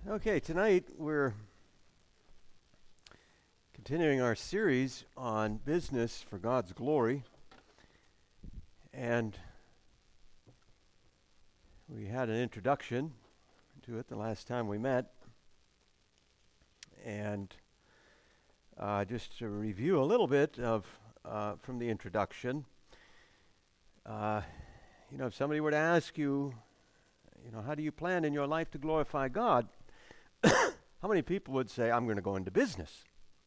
Okay, tonight we're continuing our series on business for God's glory. And we had an introduction to it the last time we met. And just to review a little bit of from the introduction, if somebody were to ask you, how do you plan in your life to glorify God? How many people would say, I'm going to go into business?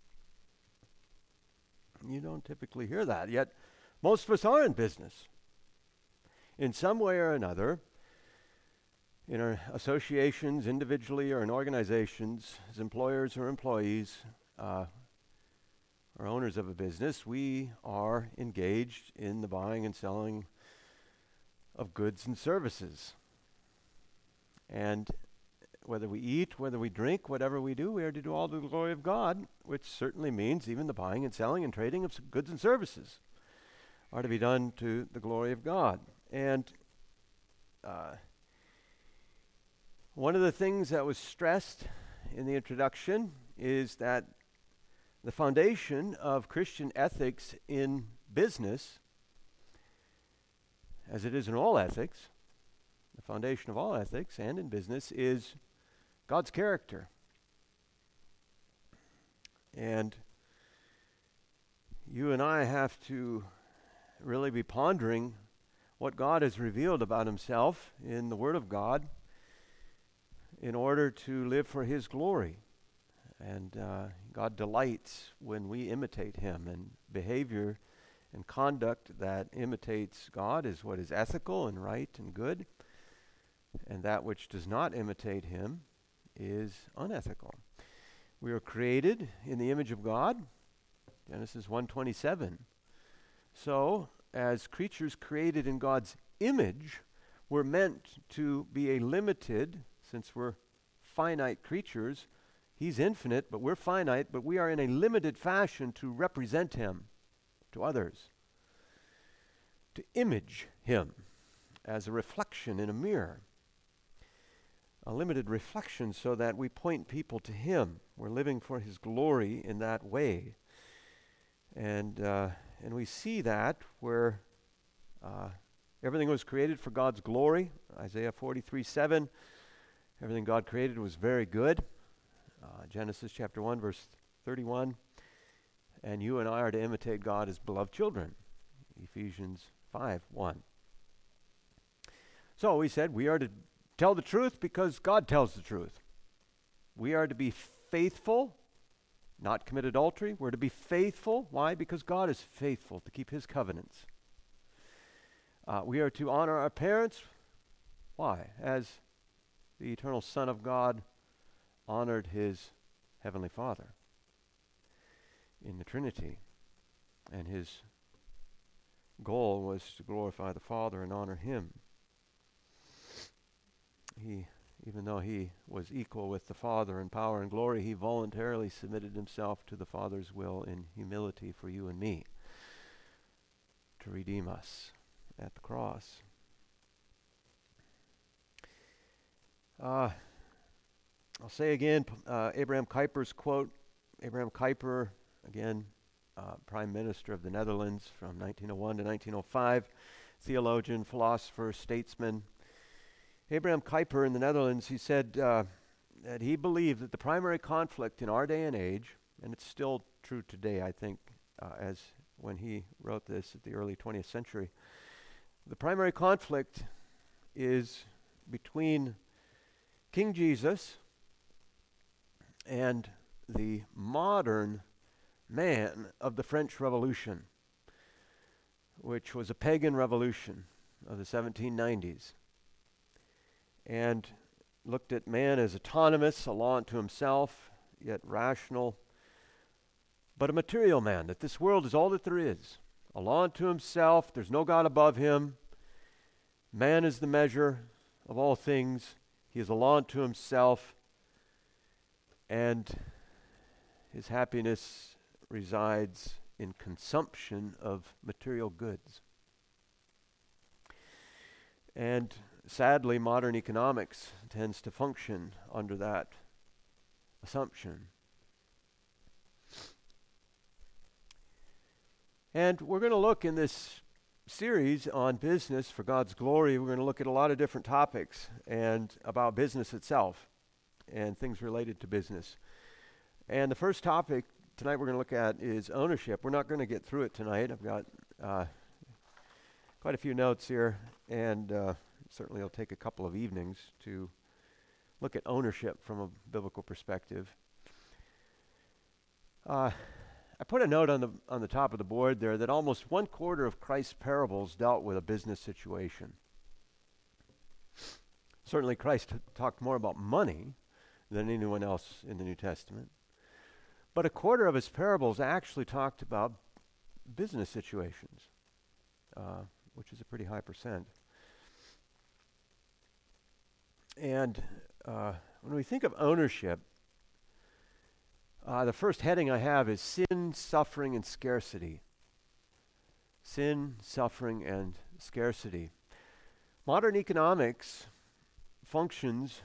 You don't typically hear that, yet most of us are in business. In some way or another, in our associations, individually or in organizations, as employers or employees, or owners of a business, we are engaged in the buying and selling of goods and services. And whether we eat, whether we drink, whatever we do, we are to do all to the glory of God, which certainly means even the buying and selling and trading of goods and services are to be done to the glory of God. And one of the things that was stressed in the introduction is that the foundation of Christian ethics in business, as it is in all ethics, the foundation of all ethics and in business is God's character. And you and I have to really be pondering what God has revealed about himself in the Word of God in order to live for his glory. And God delights when we imitate him, and behavior and conduct that imitates God is what is ethical and right and good, and that which does not imitate him is unethical. We are created in the image of God, Genesis 1:27. So, as creatures created in God's image, we're meant to be a limited, since we're finite creatures. He's infinite, but we're finite, but we are in a limited fashion to represent him to others, to image him as a reflection in a mirror. A limited reflection so that we point people to him. We're living for his glory in that way. And we see that where everything was created for God's glory. Isaiah 43:7. Everything God created was very good. Genesis chapter 1, verse 31. And you and I are to imitate God as beloved children. Ephesians 5:1. So we said we are to tell the truth because God tells the truth. We are to be faithful, not commit adultery. We're to be faithful. Why? Because God is faithful to keep his covenants. We are to honor our parents. Why? As the eternal Son of God honored his heavenly Father in the Trinity. And his goal was to glorify the Father and honor him. Even though he was equal with the Father in power and glory, he voluntarily submitted himself to the Father's will in humility for you and me to redeem us at the cross. I'll say again, Abraham Kuyper's quote. Abraham Kuyper, again, Prime Minister of the Netherlands from 1901 to 1905, theologian, philosopher, statesman. Abraham Kuyper in the Netherlands, he said that he believed that the primary conflict in our day and age, and it's still true today, I think, as when he wrote this at the early 20th century, the primary conflict is between King Jesus and the modern man of the French Revolution, which was a pagan revolution of the 1790s. And looked at man as autonomous, a law unto himself, yet rational, but a material man, that this world is all that there is. A law unto himself, there's no God above him. Man is the measure of all things. He is a law unto himself, and his happiness resides in consumption of material goods. And sadly, modern economics tends to function under that assumption. And we're going to look in this series on business for God's glory. We're going to look at a lot of different topics and about business itself and things related to business. And the first topic tonight we're going to look at is ownership. We're not going to get through it tonight. I've got quite a few notes here, and certainly it'll take a couple of evenings to look at ownership from a biblical perspective. I put a note on the top of the board there that almost 1/4 of Christ's parables dealt with a business situation. Certainly Christ talked more about money than anyone else in the New Testament. But 1/4 of his parables actually talked about business situations, which is a pretty high percent. And when we think of ownership, the first heading I have is sin, suffering, and scarcity. Sin, suffering, and scarcity. Modern economics functions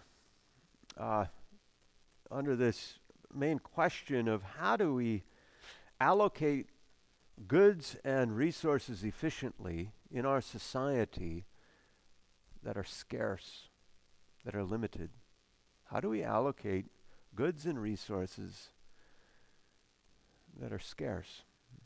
under this main question of how do we allocate goods and resources efficiently in our society that are scarce, that are limited. How do we allocate goods and resources that are scarce?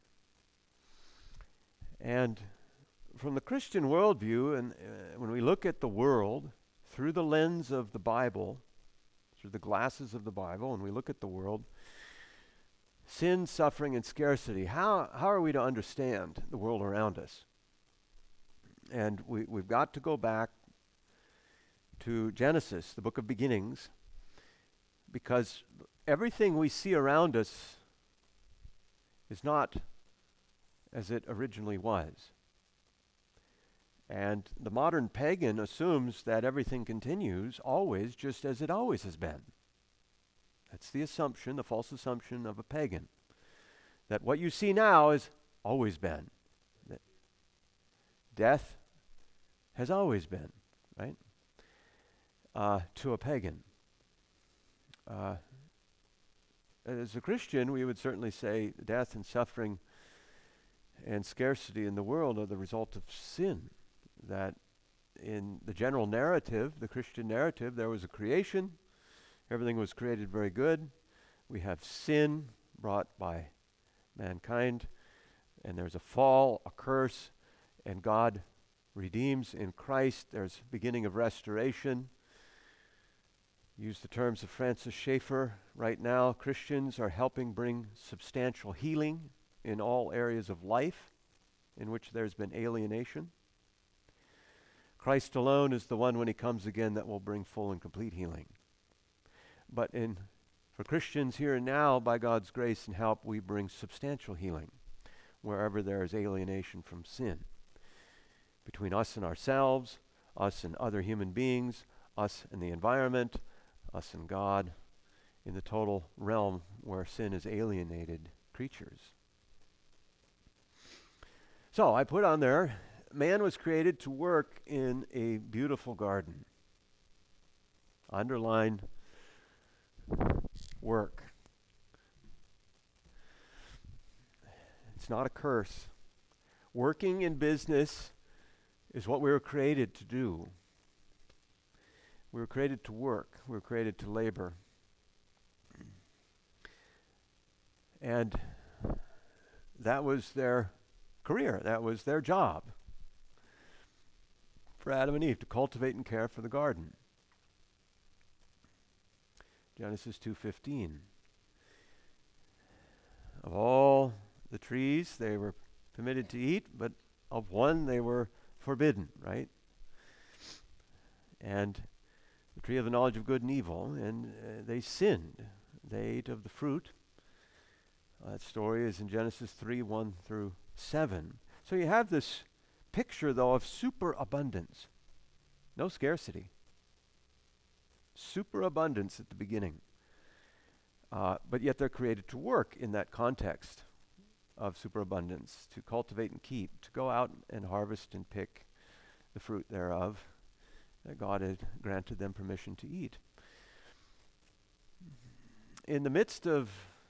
And from the Christian worldview, and when we look at the world through the lens of the Bible, through the glasses of the Bible, and we look at the world, sin, suffering, and scarcity, how are we to understand the world around us? And we've got to go back to Genesis, the book of beginnings, because everything we see around us is not as it originally was. And the modern pagan assumes that everything continues always just as it always has been. That's the assumption, the false assumption of a pagan, that what you see now has always been. That death has always been, right? To a pagan. As a Christian, we would certainly say death and suffering and scarcity in the world are the result of sin. That in the general narrative, the Christian narrative, there was a creation. Everything was created very good. We have sin brought by mankind, and there's a fall, a curse, and God redeems in Christ. There's beginning of restoration. Use the terms of Francis Schaeffer. Right now, Christians are helping bring substantial healing in all areas of life in which there's been alienation. Christ alone is the one, when he comes again, that will bring full and complete healing. But for Christians here and now, by God's grace and help, we bring substantial healing wherever there is alienation from sin. Between us and ourselves, us and other human beings, us and the environment, us and God, in the total realm where sin has alienated creatures. So I put on there, man was created to work in a beautiful garden. Underline work. It's not a curse. Working in business is what we were created to do. We were created to work. We were created to labor. And that was their career. That was their job for Adam and Eve, to cultivate and care for the garden. Genesis 2:15. Of all the trees they were permitted to eat, but of one they were forbidden, right? And the tree of the knowledge of good and evil, and they sinned. They ate of the fruit. That story is in Genesis 3:1-7. So you have this picture, though, of superabundance. No scarcity. Superabundance at the beginning. But yet they're created to work in that context of superabundance, to cultivate and keep, to go out and harvest and pick the fruit thereof that God had granted them permission to eat. in the midst of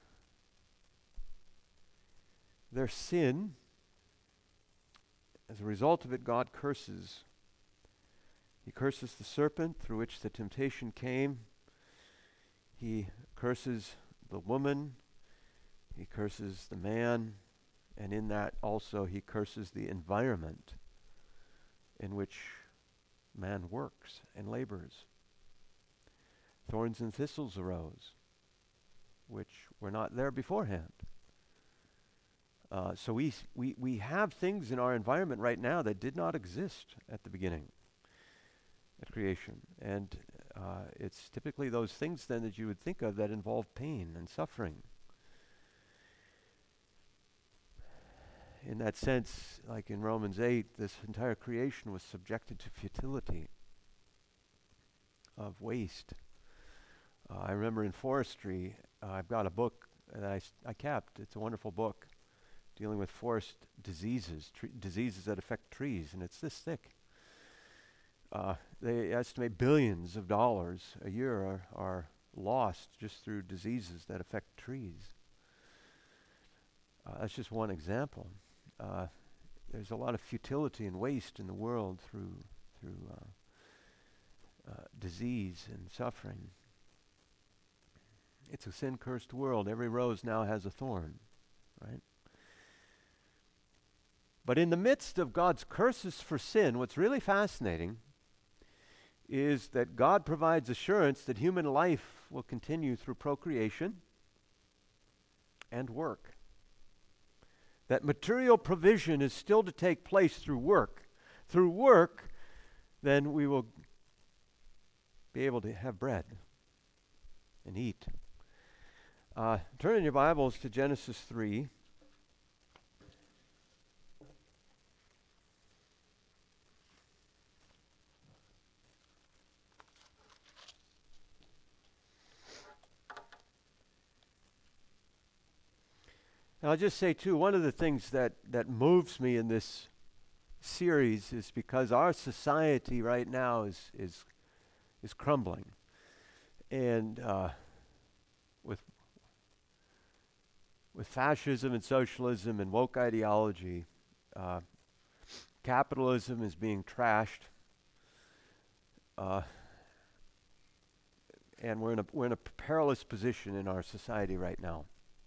their sin, as a result of it, God curses. He curses the serpent through which the temptation came. He curses the woman. He curses the man. And in that also he curses the environment in which man works and labors. Thorns and thistles arose, which were not there beforehand. So we have things in our environment right now that did not exist at the beginning, at creation. And it's typically those things then that you would think of that involve pain and suffering. In that sense, like in Romans 8, this entire creation was subjected to futility, of waste. I remember in forestry, I've got a book that I kept. It's a wonderful book dealing with forest diseases, diseases that affect trees, and it's this thick. They estimate billions of dollars a year are lost just through diseases that affect trees. That's just one example. There's a lot of futility and waste in the world through disease and suffering. It's a sin-cursed world. Every rose now has a thorn, right? But in the midst of God's curses for sin, what's really fascinating is that God provides assurance that human life will continue through procreation and work. That material provision is still to take place through work. Through work, then we will be able to have bread and eat. Turn in your Bibles to Genesis 3. And I'll just say, too, one of the things that moves me in this series is because our society right now is crumbling. And with fascism and socialism and woke ideology, capitalism is being trashed. And we're in a perilous position in our society right now.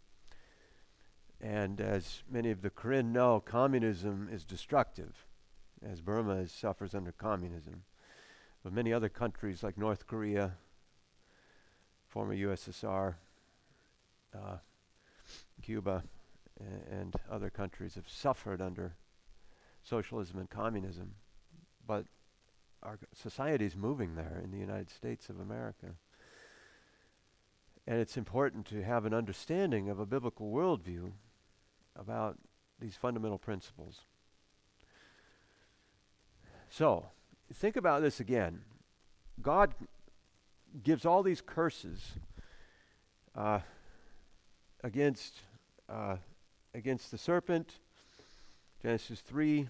And as many of the Korean know, communism is destructive, as Burma suffers under communism. But many other countries like North Korea, former USSR, Cuba, and other countries have suffered under socialism and communism. But our society is moving there in the United States of America. And it's important to have an understanding of a biblical worldview about these fundamental principles. So, think about this again. God gives all these curses against the serpent. Genesis 3,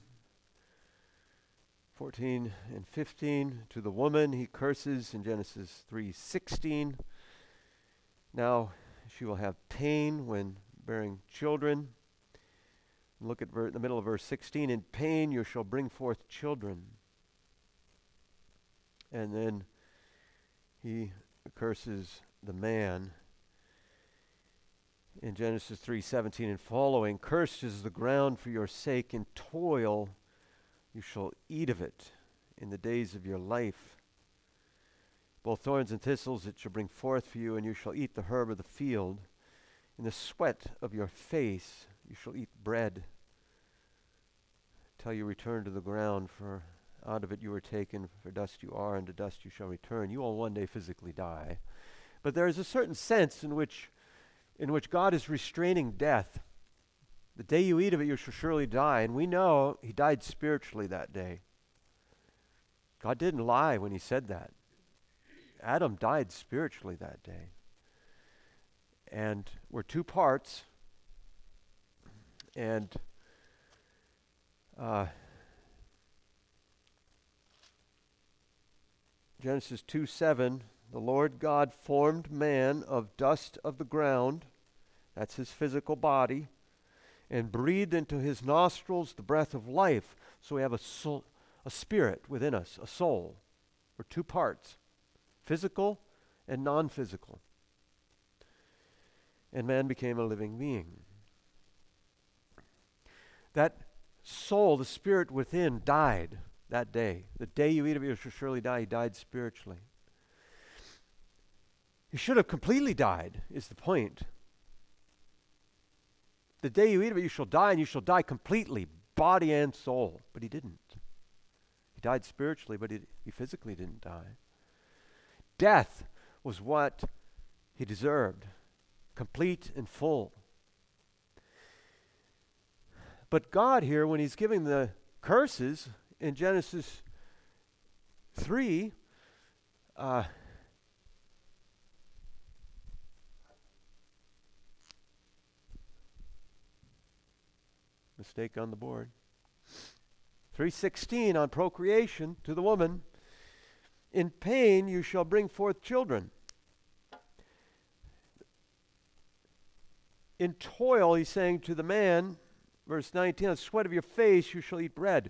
14 and 15. To the woman he curses in Genesis 3:16. Now she will have pain when bearing children. Look at the middle of verse 16. In pain you shall bring forth children. And then he curses the man in Genesis 3:17 and following. Cursed is the ground for your sake. In toil you shall eat of it in the days of your life. Both thorns and thistles it shall bring forth for you, and you shall eat the herb of the field. In the sweat of your face you shall eat bread till you return to the ground, for out of it you were taken, for dust you are, and to dust you shall return. You will one day physically die. But there is a certain sense in which God is restraining death. The day you eat of it, you shall surely die. And we know he died spiritually that day. God didn't lie when he said that. Adam died spiritually that day. And we're two parts. And Genesis 2:7 the Lord God formed man of dust of the ground, that's his physical body, and breathed into his nostrils the breath of life. So we have a soul, a spirit within us, a soul. We're two parts, physical and non-physical. And man became a living being. That soul, the spirit within, died that day. The day you eat of it, you shall surely die. He died spiritually. He should have completely died, is the point. The day you eat of it, you shall die, and you shall die completely, body and soul. But he didn't. He died spiritually, but he physically didn't die. Death was what he deserved, complete and full. But God here, when he's giving the curses in Genesis 3, mistake on the board. 3:16 on procreation to the woman. In pain you shall bring forth children. In toil, he's saying to the man, verse 19, on the sweat of your face you shall eat bread.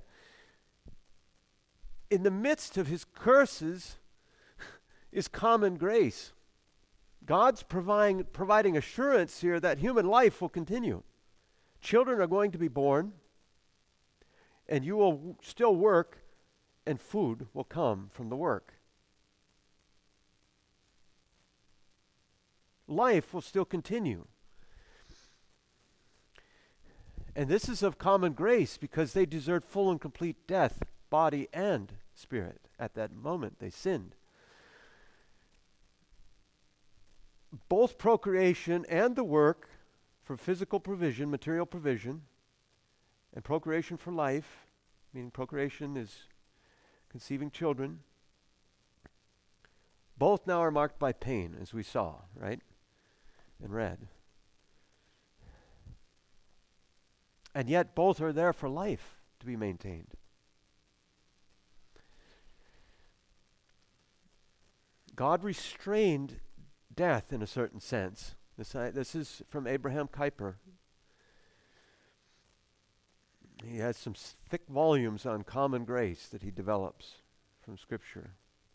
In the midst of his curses is common grace. God's providing assurance here that human life will continue. Children are going to be born, and you will still work, and food will come from the work. Life will still continue. And this is of common grace because they deserved full and complete death, body and spirit. At that moment, they sinned. Both procreation and the work for physical provision, material provision, and procreation for life, meaning procreation is conceiving children, both now are marked by pain, as we saw, right? And read. And yet both are there for life to be maintained. God restrained death in a certain sense. This is from Abraham Kuyper. He has some thick volumes on common grace that he develops from Scripture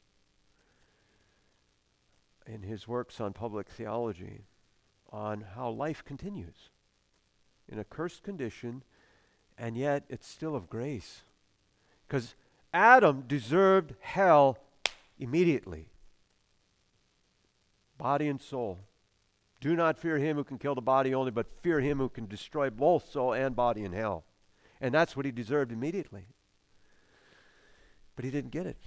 in his works on public theology, on how life continues in a cursed condition, and yet it's still of grace. Because Adam deserved hell immediately, body and soul. Do not fear him who can kill the body only, but fear him who can destroy both soul and body in hell. And that's what he deserved immediately. But he didn't get it.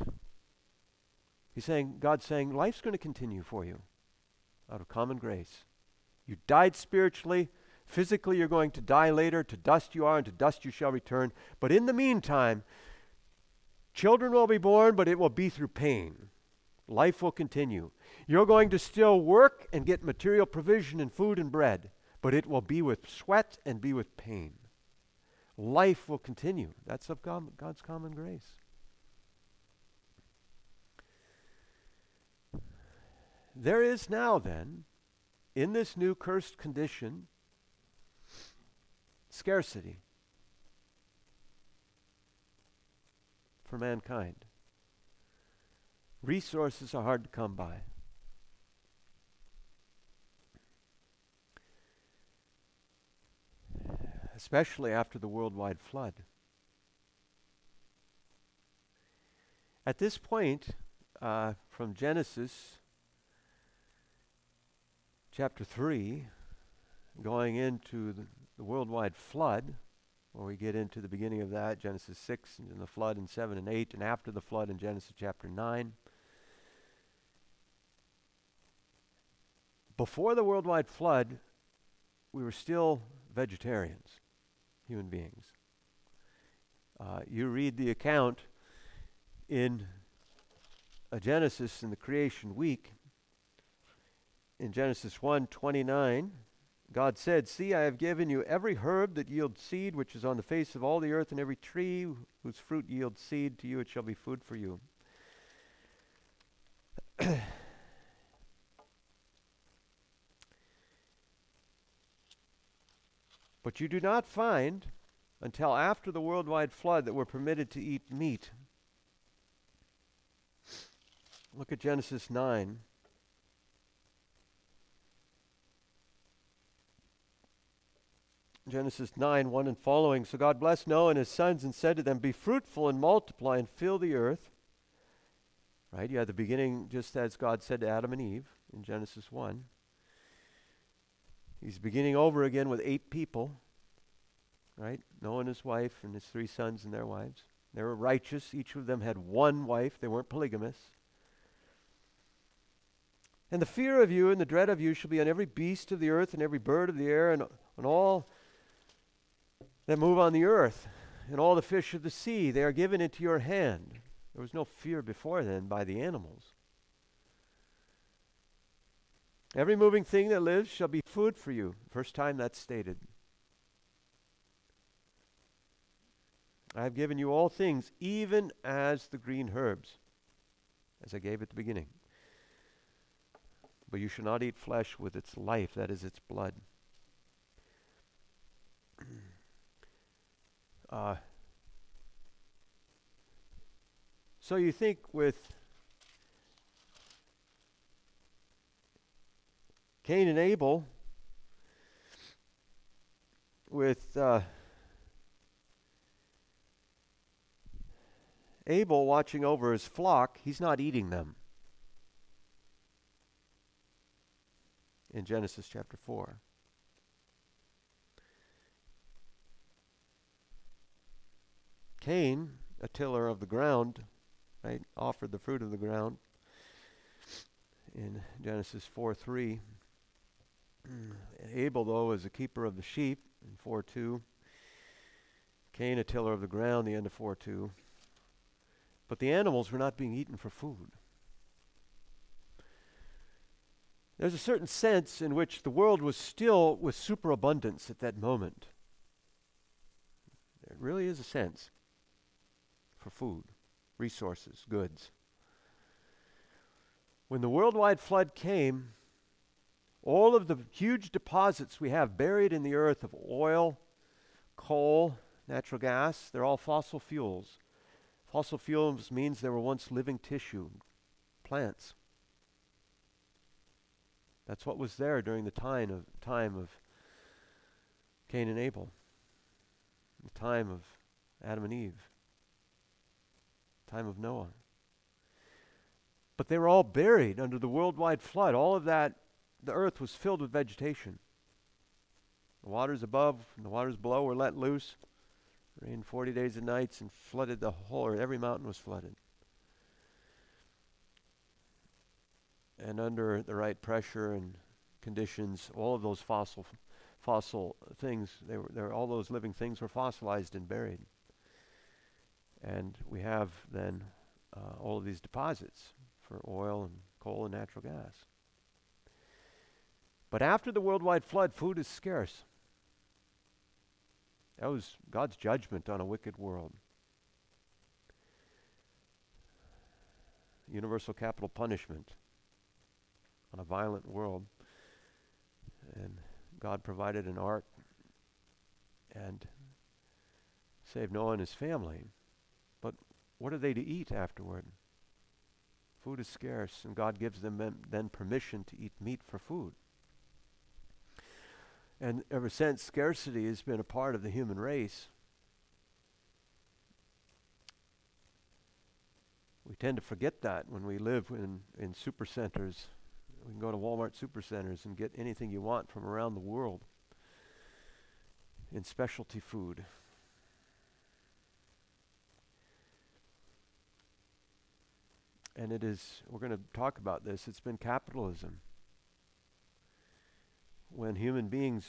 God's saying, life's going to continue for you out of common grace. You died spiritually. Physically, you're going to die later. To dust you are, and to dust you shall return. But in the meantime, children will be born, but it will be through pain. Life will continue. You're going to still work and get material provision and food and bread, but it will be with sweat and be with pain. Life will continue. That's of God's common grace. There is now then, in this new cursed condition, scarcity for mankind. Resources are hard to come by. Especially after the worldwide flood. At this point, from Genesis chapter 3, going into the worldwide flood, where we get into the beginning of that, Genesis 6, and the flood in 7 and 8, and after the flood in Genesis chapter 9. Before the worldwide flood, we were still vegetarians, human beings. You read the account in Genesis in the creation week. In Genesis 1:29, God said, "See, I have given you every herb that yields seed, which is on the face of all the earth, and every tree whose fruit yields seed. To you it shall be food for you." But you do not find until after the worldwide flood that we're permitted to eat meat. Look at Genesis 9. Genesis 9, 1 and following. So God blessed Noah and his sons and said to them, be fruitful and multiply and fill the earth. Right? You had the beginning just as God said to Adam and Eve in Genesis 1. He's beginning over again with 8 people. Right? Noah and his wife and his 3 sons and their wives. They were righteous. Each of them had one wife. They weren't polygamous. And the fear of you and the dread of you shall be on every beast of the earth and every bird of the air and on all that move on the earth and all the fish of the sea. They are given into your hand. There was no fear before then by the animals. Every moving thing that lives shall be food for you. First time that's stated. I have given you all things, even as the green herbs, as I gave at the beginning. But you shall not eat flesh with its life, that is its blood. So you think with Cain and Abel, with Abel watching over his flock, he's not eating them. In Genesis chapter 4. Cain, a tiller of the ground, right, offered the fruit of the ground in Genesis 4:3. Abel, though, was a keeper of the sheep in 4:2. Cain, a tiller of the ground, the end of 4:2. But the animals were not being eaten for food. There's a certain sense in which the world was still with superabundance at that moment. There really is a sense for food, resources, goods. When the worldwide flood came, all of the huge deposits we have buried in the earth of oil, coal, natural gas, they're all fossil fuels. Fossil fuels means they were once living tissue, plants. That's what was there during the time of Cain and Abel, the time of Adam and Eve, the time of Noah. But they were all buried under the worldwide flood. All of that, the earth was filled with vegetation. The waters above and the waters below were let loose. Rained 40 days and nights and flooded the whole earth. Every mountain was flooded. And under the right pressure and conditions, all of those fossil things, all those living things were fossilized and buried. And we have then all of these deposits for oil and coal and natural gas. But after the worldwide flood, food is scarce. That was God's judgment on a wicked world. Universal capital punishment on a violent world. And God provided an ark and saved Noah and his family. But what are they to eat afterward? Food is scarce, and God gives them then permission to eat meat for food. And ever since, scarcity has been a part of the human race. We tend to forget that when we live in super centers. We can go to Walmart super centers and get anything you want from around the world in specialty food. And we're going to talk about this, it's been capitalism. When human beings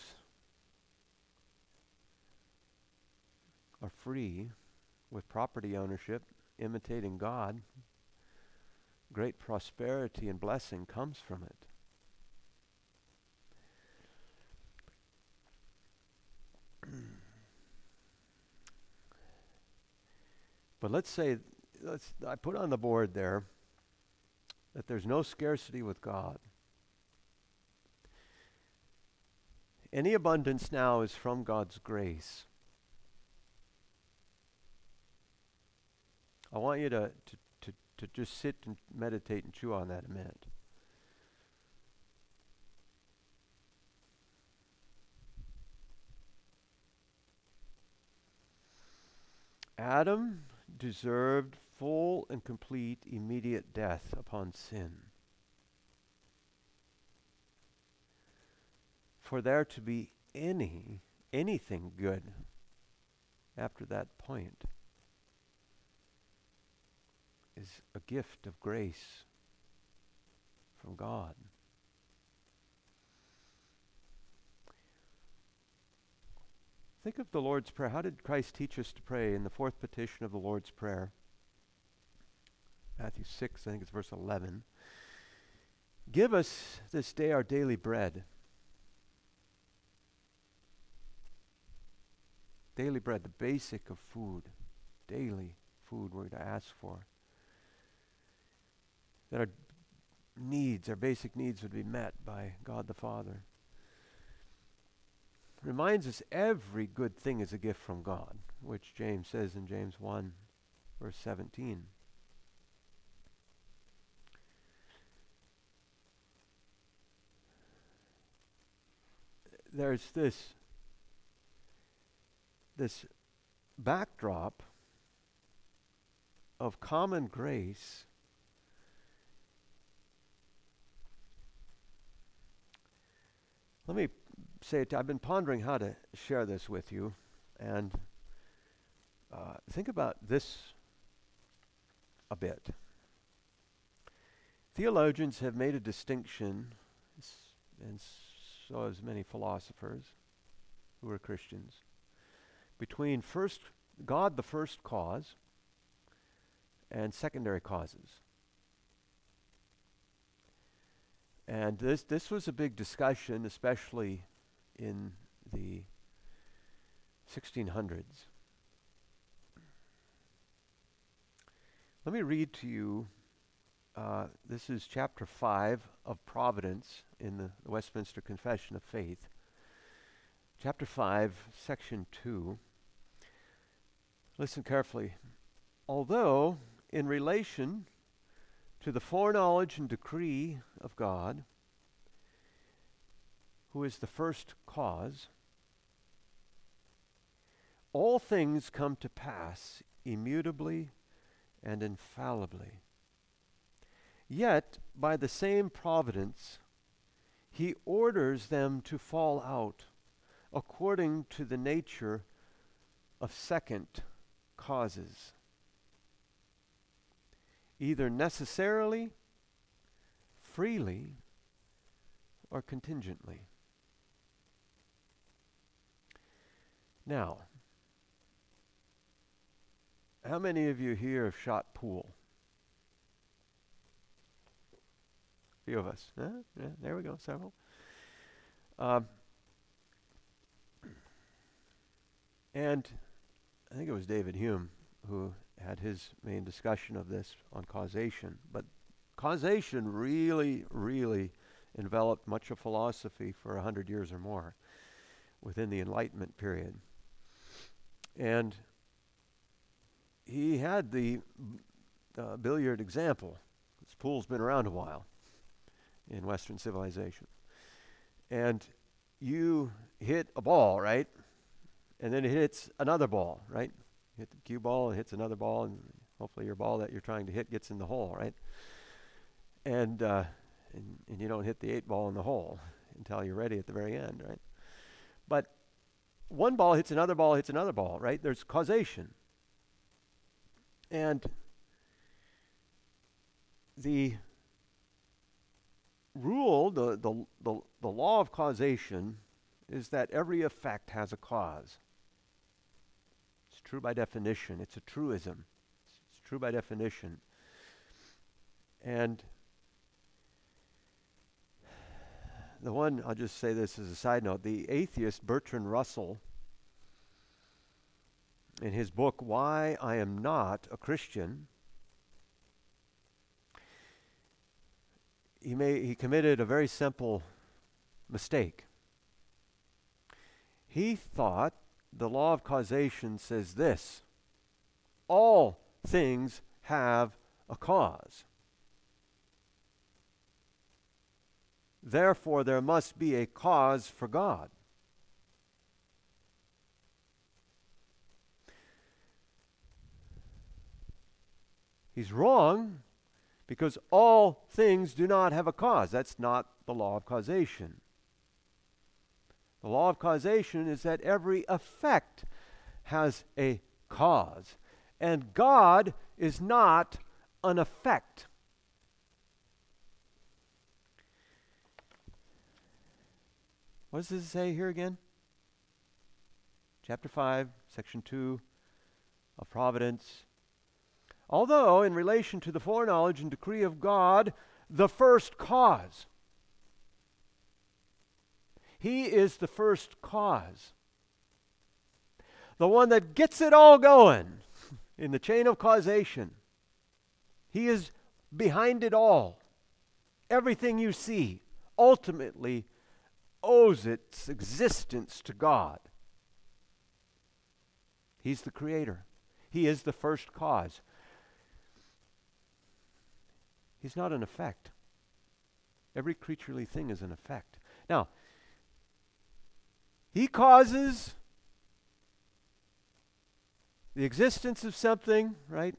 are free with property ownership, imitating God, great prosperity and blessing comes from it. But I put on the board there that there's no scarcity with God. Any abundance now is from God's grace. I want you to just sit and meditate and chew on that a minute. Adam deserved full and complete immediate death upon sin. For there to be anything good after that point is a gift of grace from God. Think of the Lord's Prayer. How did Christ teach us to pray in the fourth petition of the Lord's Prayer? Matthew 6, I think it's verse 11. Give us this day our daily bread. Daily bread, the basic of food. Daily food we're to ask for. That our needs, our basic needs would be met by God the Father. Reminds us every good thing is a gift from God, which James says in James 1, verse 17. There's this backdrop of common grace Let me say it. I've been pondering how to share this with you, and think about this a bit. Theologians have made a distinction, and so has many philosophers who are Christians, between God the first cause and secondary causes. And this was a big discussion, especially in the 1600s. Let me read to you, this is chapter 5 of Providence in the Westminster Confession of Faith. Chapter 5, section 2. Listen carefully. Although, in relation to the foreknowledge and decree of God, who is the first cause, all things come to pass immutably and infallibly. Yet, by the same providence, he orders them to fall out according to the nature of second causes, either necessarily, freely, or contingently. Now, how many of you here have shot pool? A few of us. Yeah, there we go, several. And I think it was David Hume who had his main discussion of this on causation. But causation really, really enveloped much of philosophy for 100 years or more within the Enlightenment period. And he had the billiard example. This pool's been around a while in Western civilization. And you hit a ball, right? And then it hits another ball, right? You hit the cue ball, it hits another ball, and hopefully your ball that you're trying to hit gets in the hole, right? And you don't hit the 8 ball in the hole until you're ready at the very end, right? But one ball hits another ball, right? There's causation. And the rule, the law of causation is that every effect has a cause. It's true by definition. It's a truism. It's true by definition. And the one, I'll just say this as a side note, the atheist Bertrand Russell, in his book, Why I Am Not a Christian, he committed a very simple mistake. He thought the law of causation says this: all things have a cause. Therefore, there must be a cause for God. He's wrong, because all things do not have a cause. That's not the law of causation. The law of causation is that every effect has a cause. And God is not an effect. What does this say here again? Chapter 5, section 2 of Providence. Although, in relation to the foreknowledge and decree of God, the first cause, He is the first cause. The one that gets it all going in the chain of causation. He is behind it all. Everything you see ultimately owes its existence to God. He's the creator. He is the first cause. He's not an effect. Every creaturely thing is an effect. Now, He causes the existence of something, right?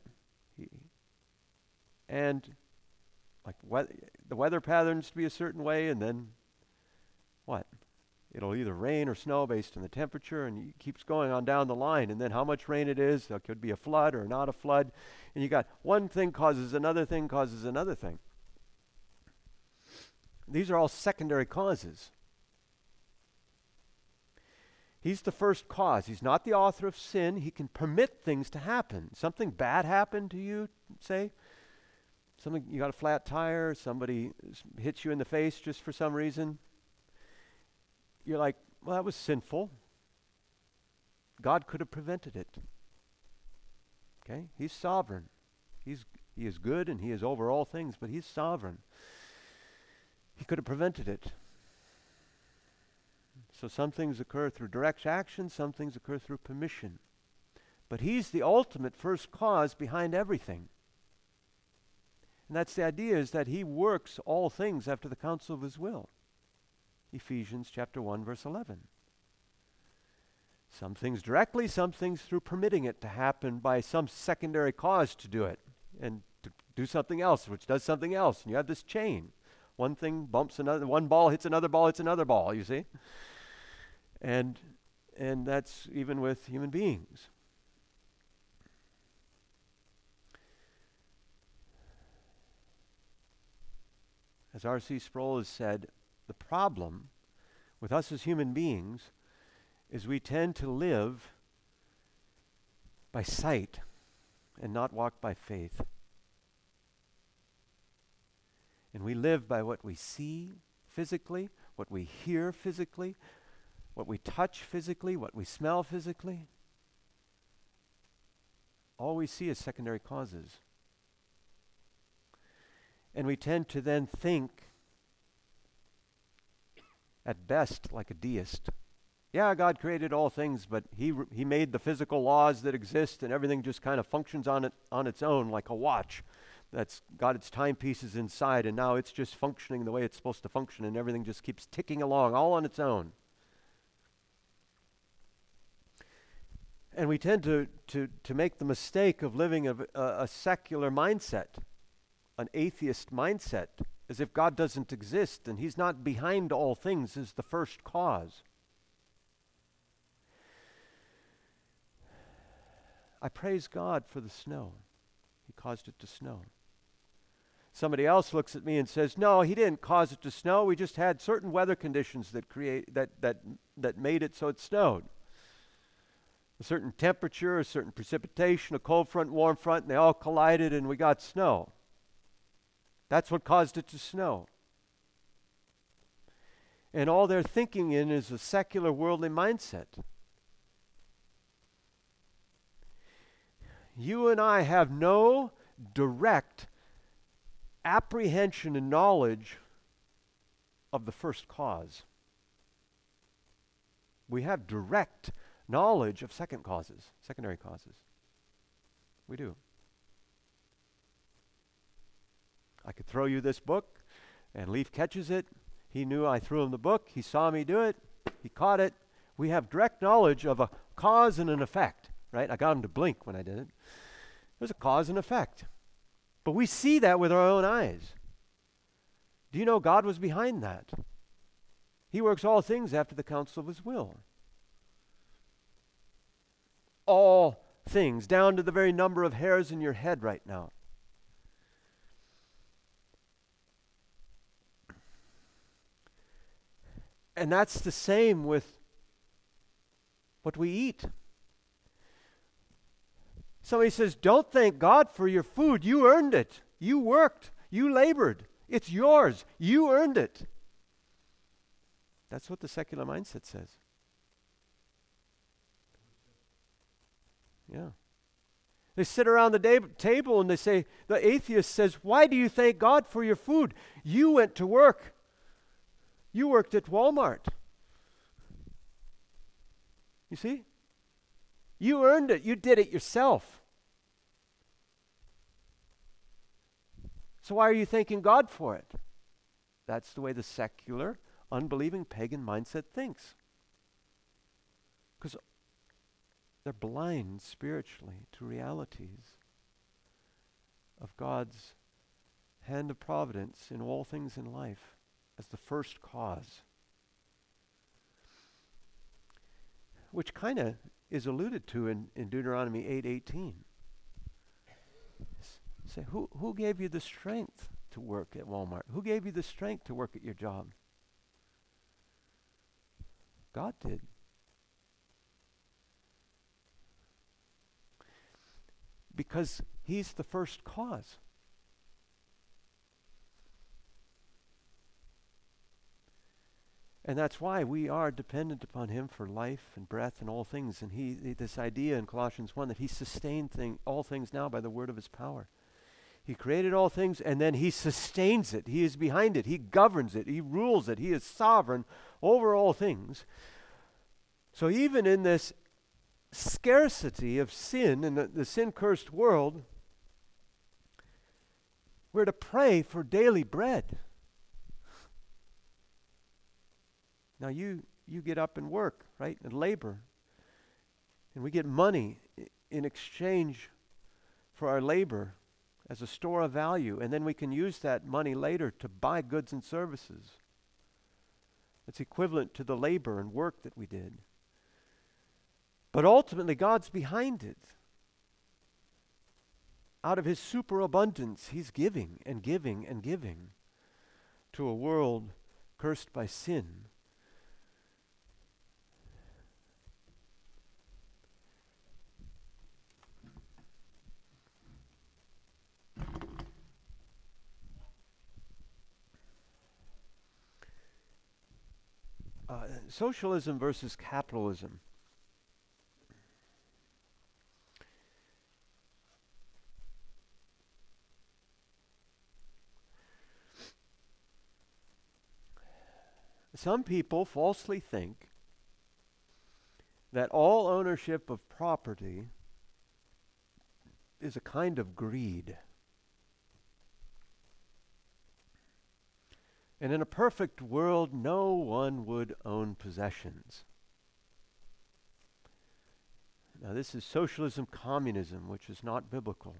And like the weather patterns to be a certain way, and then what? It'll either rain or snow based on the temperature, and it keeps going on down the line. And then how much rain it is, there could be a flood or not a flood. And you got one thing causes another thing causes another thing. These are all secondary causes. He's the first cause. He's not the author of sin. He can permit things to happen. Something bad happened to you, say. You got a flat tire, somebody hits you in the face just for some reason. You're like, well, that was sinful. God could have prevented it. Okay? He's sovereign. He is good and He is over all things, but He's sovereign. He could have prevented it. So some things occur through direct action, some things occur through permission. But He's the ultimate first cause behind everything. And that's the idea, is that He works all things after the counsel of His will. Ephesians chapter 1, verse 11. Some things directly, some things through permitting it to happen by some secondary cause to do it, and to do something else, which does something else. And you have this chain. One thing bumps another, one ball hits another ball, you see? And that's even with human beings. As R.C. Sproul has said, the problem with us as human beings is we tend to live by sight and not walk by faith. And we live by what we see physically, what we hear physically, what we touch physically, what we smell physically. All we see is secondary causes. And we tend to then think, at best, like a deist. Yeah, God created all things, but He made the physical laws that exist, and everything just kind of functions on its own, like a watch that's got its timepieces inside, and now it's just functioning the way it's supposed to function, and everything just keeps ticking along, all on its own. And we tend to make the mistake of living a secular mindset, an atheist mindset, as if God doesn't exist and He's not behind all things as the first cause. I praise God for the snow. He caused it to snow. Somebody else looks at me and says, no, He didn't cause it to snow. We just had certain weather conditions that made it so it snowed. A certain temperature, a certain precipitation, a cold front, warm front, and they all collided and we got snow. That's what caused it to snow. And all they're thinking in is a secular worldly mindset. You and I have no direct apprehension and knowledge of the first cause. We have direct knowledge of secondary causes. We do. I could throw you this book, and Leaf catches it. He knew I threw him the book. He saw me do it. He caught it. We have direct knowledge of a cause and an effect, right? I got him to blink when I did it. There's a cause and effect. But we see that with our own eyes. Do you know God was behind that? He works all things after the counsel of his will. All things, down to the very number of hairs in your head right now. And that's the same with what we eat. Somebody says, don't thank God for your food. You earned it. You worked. You labored. It's yours. You earned it. That's what the secular mindset says. Yeah. They sit around the table and they say, the atheist says, why do you thank God for your food? You went to work. You worked at Walmart. You see? You earned it. You did it yourself. So why are you thanking God for it? That's the way the secular, unbelieving pagan mindset thinks. Because they're blind spiritually to realities of God's hand of providence in all things in life as the first cause. Which kind of is alluded to in Deuteronomy 8:18. Say, who gave you the strength to work at Walmart? Who gave you the strength to work at your job? God did. Because he's the first cause. And that's why we are dependent upon him for life and breath and all things. And this idea in Colossians 1 that he sustained all things now by the word of his power. He created all things and then he sustains it. He is behind it. He governs it. He rules it. He is sovereign over all things. So even in this scarcity of sin in the sin-cursed world, we're to pray for daily bread. Now you get up and work, right, and labor. And we get money in exchange for our labor as a store of value. And then we can use that money later to buy goods and services. It's equivalent to the labor and work that we did. But ultimately, God's behind it. Out of his superabundance, he's giving and giving and giving to a world cursed by sin. Socialism versus capitalism. Some people falsely think that all ownership of property is a kind of greed. And in a perfect world, no one would own possessions. Now, this is socialism, communism, which is not biblical.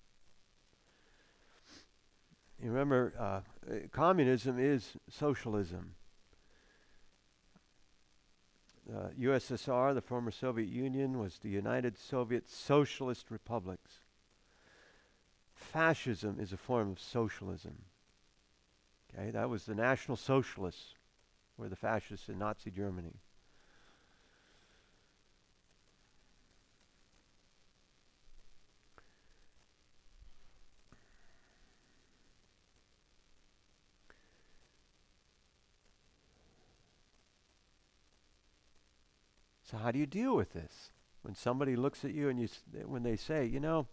You remember, communism is socialism. USSR, the former Soviet Union, was the United Soviet Socialist Republics. Fascism is a form of socialism. Okay, that was the National Socialists, were the fascists in Nazi Germany. So how do you deal with this? When somebody looks at you and when they say, you know,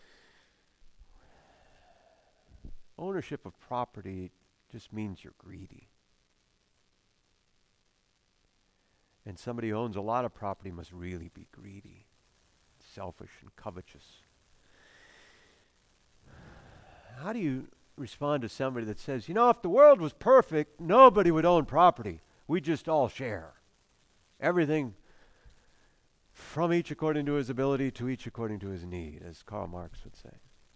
ownership of property just means you're greedy. And somebody who owns a lot of property must really be greedy, selfish, and covetous. How do you respond to somebody that says, if the world was perfect, nobody would own property. We just all share. Everything from each according to his ability to each according to his need, as Karl Marx would say.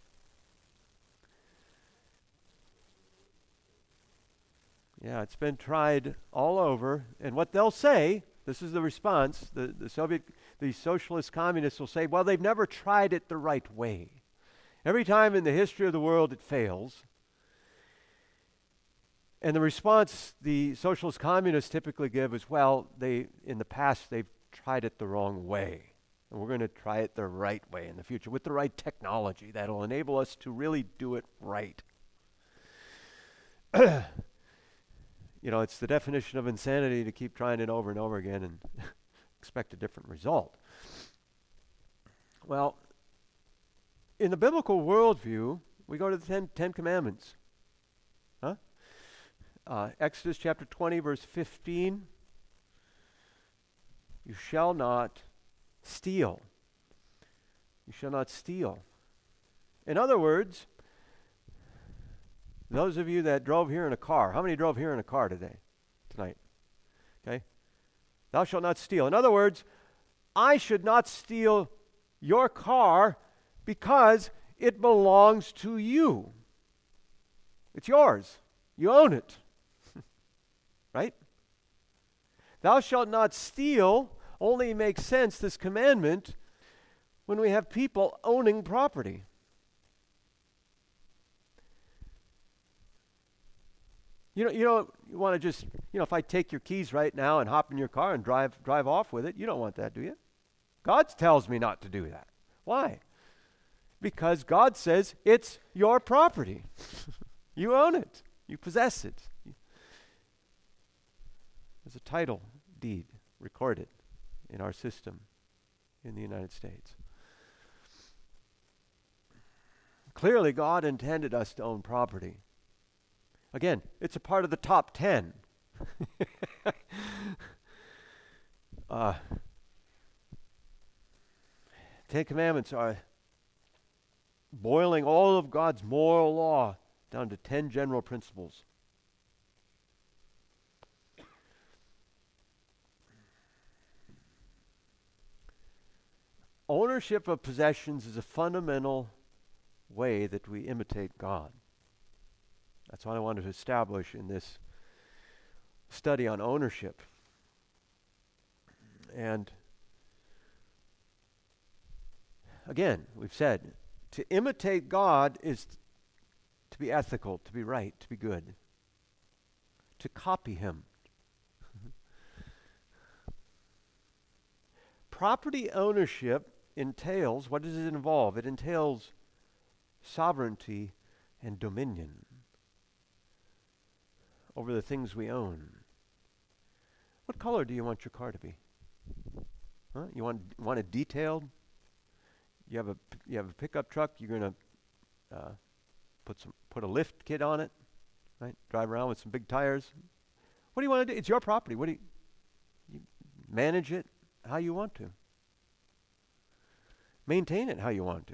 Yeah, it's been tried all over. And what they'll say, this is the response, the socialist communists will say, well, they've never tried it the right way. Every time in the history of the world it fails. And the response the socialist communists typically give is, well, in the past they've tried it the wrong way. And we're going to try it the right way in the future with the right technology that'll enable us to really do it right. It's the definition of insanity to keep trying it over and over again and expect a different result. Well, in the biblical worldview, we go to the Ten Commandments. Exodus chapter 20, verse 15. You shall not steal. You shall not steal. In other words, those of you that drove here in a car, how many drove here in a car tonight? Okay? Thou shalt not steal. In other words, I should not steal your car because it belongs to you. It's yours. You own it. Right? Thou shalt not steal only makes sense, this commandment, when we have people owning property. You want to just, if I take your keys right now and hop in your car and drive off with it, you don't want that, do you? God tells me not to do that. Why? Because God says it's your property. You own it. You possess it. There's a title deed recorded in our system in the United States. Clearly, God intended us to own property. Again, it's a part of the top 10. Ten Commandments are boiling all of God's moral law down to 10 general principles. Ownership of possessions is a fundamental way that we imitate God. That's what I wanted to establish in this study on ownership. And again, we've said, to imitate God is to be ethical, to be right, to be good. To copy Him. Property ownership entails, what does it involve? It entails sovereignty and dominion over the things we own. What color do you want your car to be? You want it detailed? You have a pickup truck. You're going to put a lift kit on it, right? Drive around with some big tires. What do you want to do? It's your property. You manage it how you want to. Maintain it how you want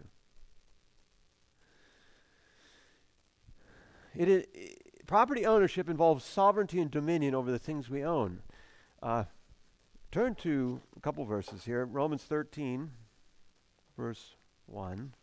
to. Property ownership involves sovereignty and dominion over the things we own. Turn to a couple verses here. Romans 13, verse 1.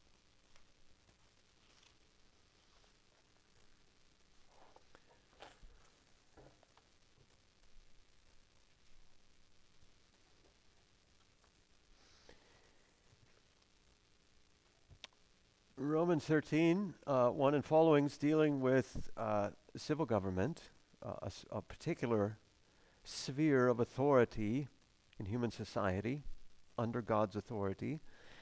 Romans 13, 1 and followings, dealing with civil government, a particular sphere of authority in human society, under God's authority.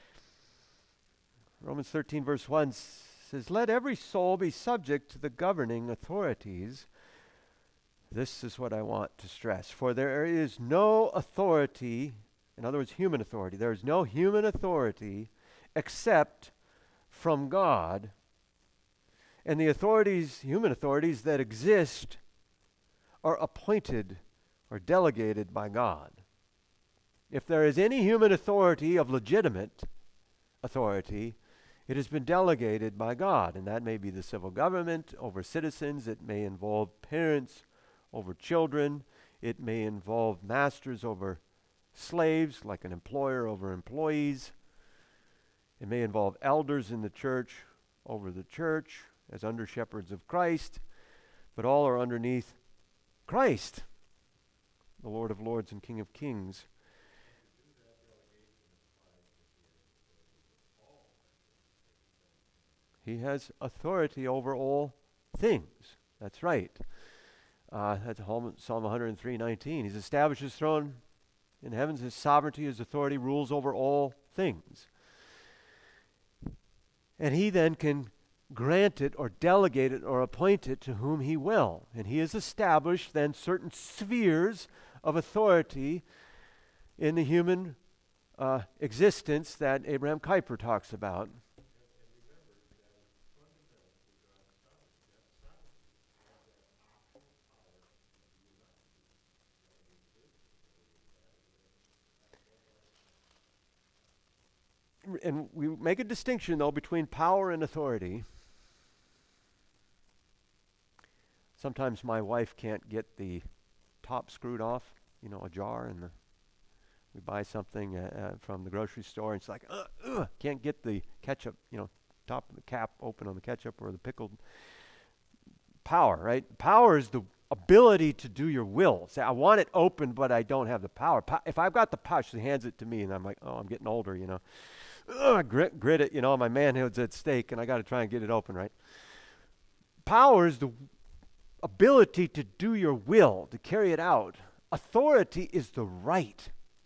Romans 13, verse 1 says, "Let every soul be subject to the governing authorities." This is what I want to stress. "For there is no authority," in other words, human authority, there is no human authority except from God, and the authorities, human authorities that exist, are appointed or delegated by God. If there is any human authority of legitimate authority, it has been delegated by God, and that may be the civil government over citizens. It may involve parents over children. It may involve masters over slaves, like an employer over employees. It may involve elders in the church over the church as under shepherds of Christ, but all are underneath Christ, the Lord of lords and King of kings. He has authority over all things. That's right. That's Psalm 103:19. He's established his throne in heavens. His sovereignty, his authority rules over all things. And he then can grant it or delegate it or appoint it to whom he will. And he has established then certain spheres of authority in the human existence that Abraham Kuyper talks about. And we make a distinction, though, between power and authority. Sometimes my wife can't get the top screwed off, a jar, and we buy something from the grocery store, and it's like, can't get the ketchup, top of the cap open on the ketchup or the pickled. Power, right? Power is the ability to do your will. Say, I want it open, but I don't have the power. If I've got the power, she hands it to me, and I'm like, I'm getting older, grit it, my manhood's at stake, and I got to try and get it open, right? Power is the ability to do your will, to carry it out. Authority is the right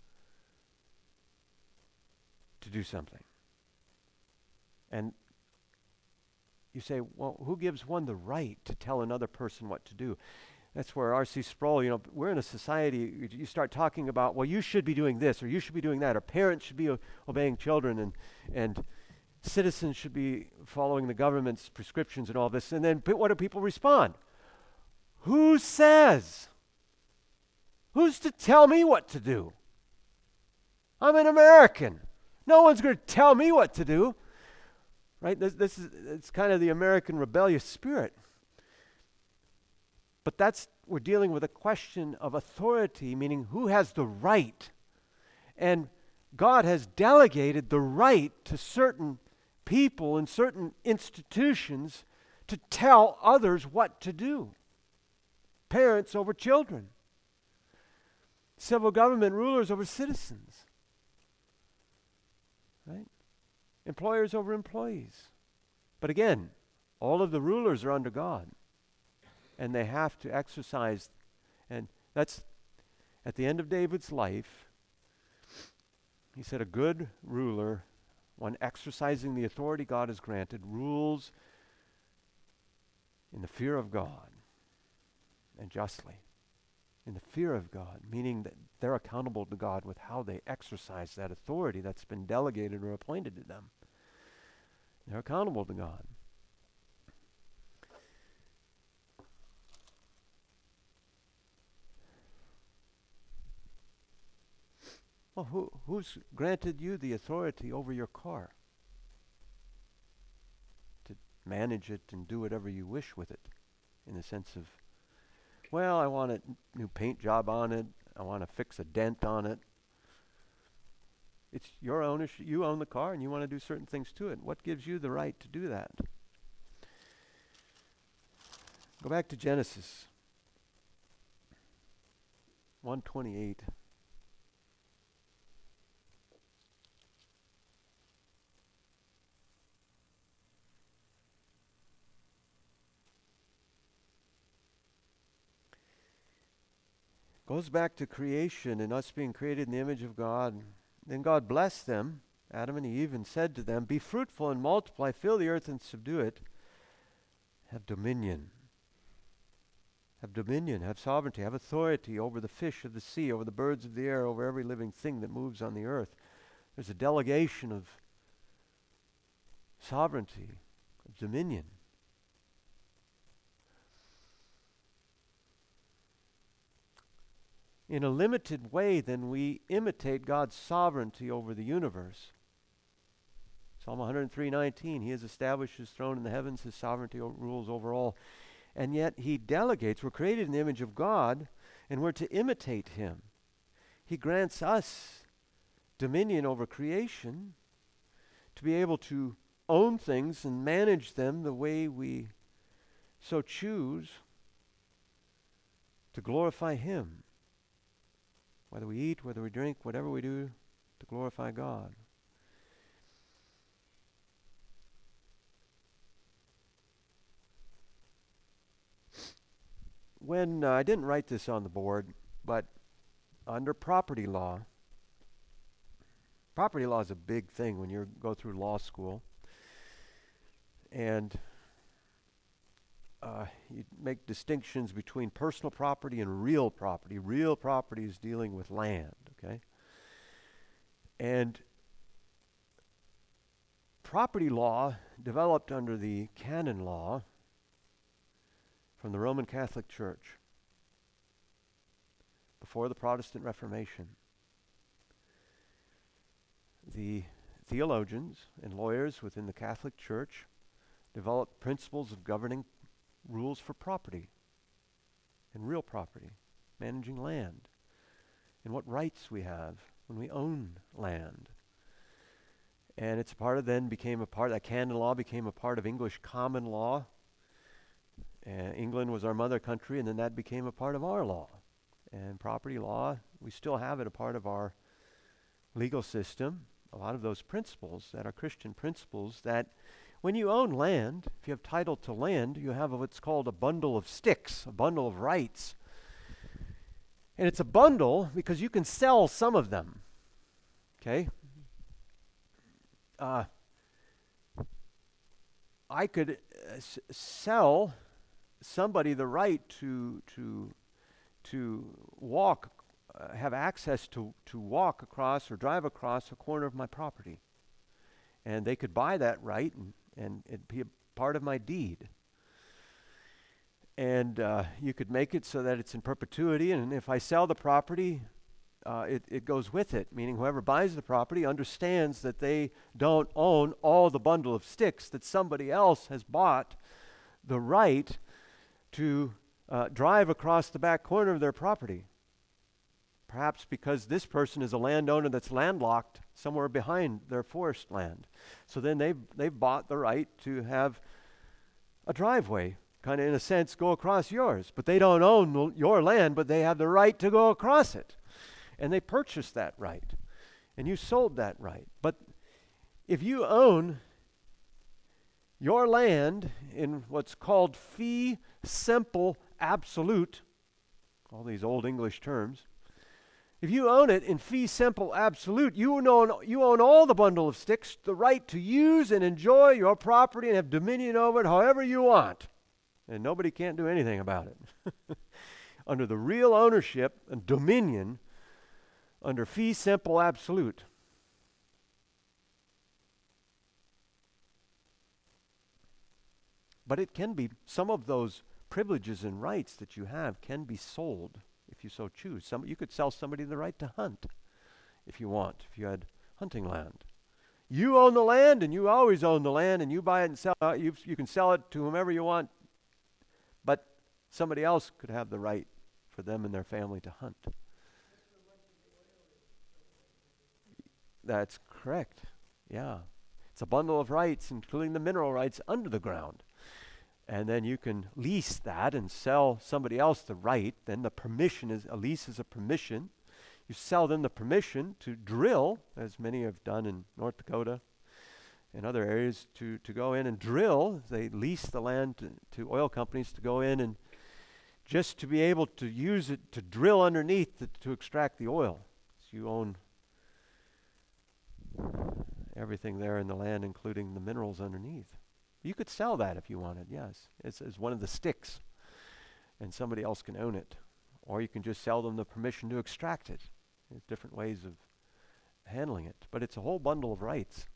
to do something. And you say, well, who gives one the right to tell another person what to do? That's where R.C. Sproul, we're in a society, you start talking about, well, you should be doing this, or you should be doing that, or parents should be obeying children, and citizens should be following the government's prescriptions and all this. And then what do people respond? Who says? Who's to tell me what to do? I'm an American. No one's going to tell me what to do. Right? It's kind of the American rebellious spirit. But we're dealing with a question of authority, meaning who has the right. And God has delegated the right to certain people and certain institutions to tell others what to do. Parents over children. Civil government rulers over citizens. Right? Employers over employees. But again, all of the rulers are under God. And they have to exercise, and that's at the end of David's life. He said a good ruler, one exercising the authority God has granted, rules in the fear of God and justly. In the fear of God, meaning that they're accountable to God with how they exercise that authority that's been delegated or appointed to them. They're accountable to God. Well, who's granted you the authority over your car? To manage it and do whatever you wish with it, in the sense of, well, I want a new paint job on it. I want to fix a dent on it. It's your ownership. You own the car, and you want to do certain things to it. What gives you the right to do that? Go back to Genesis 1:28. Goes back to creation and us being created in the image of God. Then God blessed them, Adam and Eve, and said to them, be fruitful and multiply, fill the earth and subdue it. Have dominion. Have dominion, have sovereignty, have authority over the fish of the sea, over the birds of the air, over every living thing that moves on the earth. There's a delegation of sovereignty, of dominion. in a limited way, then we imitate God's sovereignty over the universe. Psalm 103:19, He has established His throne in the heavens, His sovereignty rules over all. And yet He delegates. We're created in the image of God, and we're to imitate Him. He grants us dominion over creation, to be able to own things and manage them the way we so choose, to glorify Him. Whether we eat, whether we drink, whatever we do, to glorify God. When I didn't write this on the board, but under property law is a big thing when you go through law school. And you make distinctions between personal property and real property. Real property is dealing with land, okay? And property law developed under the canon law from the Roman Catholic Church before the Protestant Reformation. The theologians and lawyers within the Catholic Church developed principles of governing rules for property and real property, managing land, and what rights we have when we own land. And it's that canon law became a part of English common law. England was our mother country, and then that became a part of our law. And property law, we still have it a part of our legal system. A lot of those principles that are Christian principles, that when you own land, if you have title to land, you have what's called a bundle of sticks, a bundle of rights. And it's a bundle because you can sell some of them. Okay? I could sell somebody the right to walk, have access to walk across or drive across a corner of my property. And they could buy that right, and it'd be a part of my deed. And you could make it so that it's in perpetuity, and if I sell the property, it goes with it, meaning whoever buys the property understands that they don't own all the bundle of sticks, that somebody else has bought the right to drive across the back corner of their property. Perhaps because this person is a landowner that's landlocked somewhere behind their forest land. So then they've bought the right to have a driveway, kind of in a sense go across yours. But they don't own your land, but they have the right to go across it. And they purchased that right. And you sold that right. But if you own your land in what's called fee simple absolute, all these old English terms, if you own it in fee simple absolute, you own all the bundle of sticks, the right to use and enjoy your property and have dominion over it however you want. And nobody can't do anything about it. Under the real ownership and dominion, under fee simple absolute. But it can be, some of those privileges and rights that you have can be sold if you so choose. You could sell somebody the right to hunt if you want, if you had hunting land. You own the land, and you always own the land, and you buy it and sell it. You can sell it to whomever you want, but somebody else could have the right for them and their family to hunt. That's correct. Yeah. It's a bundle of rights, including the mineral rights under the ground. And then you can lease that and sell somebody else the right. Then the permission a lease is a permission. You sell them the permission to drill, as many have done in North Dakota and other areas, to go in and drill. They lease the land to oil companies to go in and just to be able to use it to drill underneath to extract the oil. So you own everything there in the land, including the minerals underneath. You could sell that if you wanted, yes. It's one of the sticks, and somebody else can own it. Or you can just sell them the permission to extract it. There's different ways of handling it, but it's a whole bundle of rights.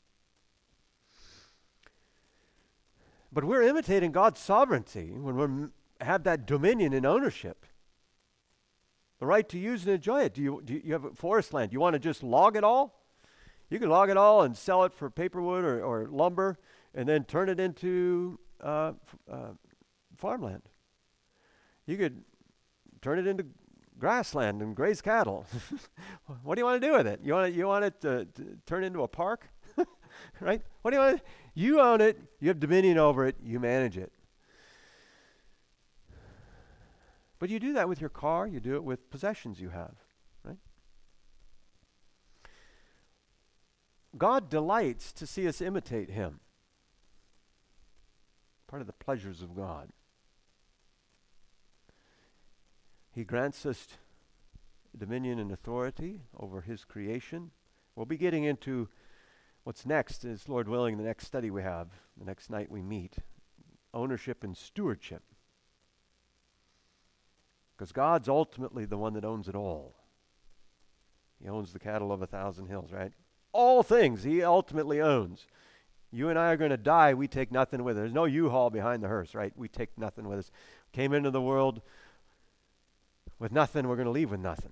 But we're imitating God's sovereignty when we have that dominion and ownership. the right to use and enjoy it. Do you have a forest land? Do you want to just log it all? You can log it all and sell it for paperwood or lumber and then turn it into farmland. You could turn it into grassland and graze cattle. What do you want to do with it? You want it to turn into a park? Right? What do you want? You own it. You have dominion over it. You manage it. But you do that with your car. You do it with possessions you have. Right? God delights to see us imitate him. Part of the pleasures of God. He grants us dominion and authority over his creation. We'll be getting into what's next, is Lord willing, the next study we have, the next night we meet. Ownership and stewardship. Because God's ultimately the one that owns it all. He owns the cattle of 1,000 hills, right? All things he ultimately owns. You and I are going to die, we take nothing with us. There's no U-Haul behind the hearse, right? We take nothing with us. Came into the world with nothing, we're going to leave with nothing.